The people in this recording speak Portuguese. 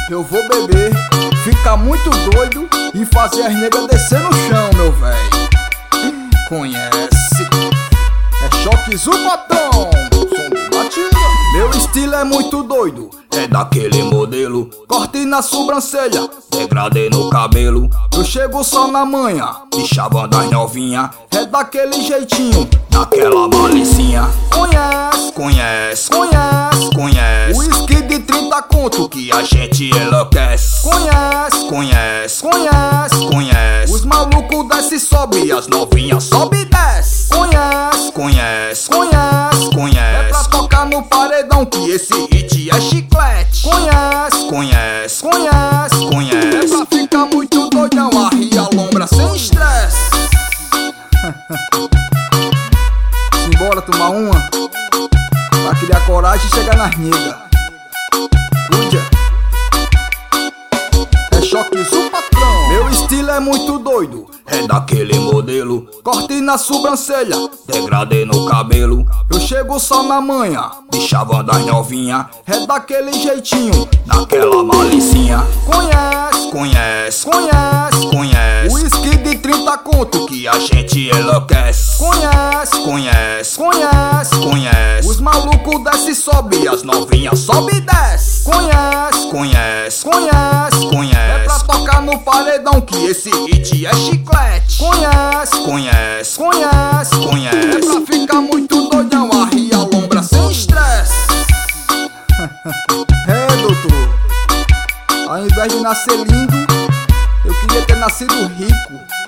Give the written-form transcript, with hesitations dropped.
Eu vou beber, ficar muito doido e fazer as negras descer no chão, meu véi. Conhece? É choque Zupatão, som do batida. Meu estilo é muito doido, é daquele modelo. Corte na sobrancelha, degradê no cabelo. Eu chego só na manhã, me chavando as novinha. É daquele jeitinho, daquela malicinha. Conhece, conhece, conhece, conhece. Whisky de 30 conto que a gente enlouquece. Conhece, conhece, conhece, conhece. Os malucos desce e sobe e as novinhas sobe e desce. Conhece, conhece, conhece, conhece. É pra tocar no paredão que esse hit é chiclete. Conhece, conhece, conhece, conhece. É pra ficar muito doidão, arria a lombra sem estresse. Simbora tomar uma pra criar coragem e chegar nas nega. Cuida. É choque Zupatrão. Meu estilo é muito doido, é daquele modelo. Corte na sobrancelha, degradê no cabelo. Eu chego só na manhã, me chavando as novinha. É daquele jeitinho, daquela malicinha. Conhece, conhece, conhece, conhece. Whisky de 30 conto que a gente enlouquece. Conhece, conhece, conhece, conhece. Os malucos desce e sobe, as novinhas sobe e desce. Conhece, conhece, conhece, conhece. É pra tocar no paredão que esse hit é chiclete. Conhece, conhece, conhece, conhece. É pra ficar muito doidão, arria a lombra sem estresse. É, doutor, ao invés de nascer lindo, eu queria ter nascido rico.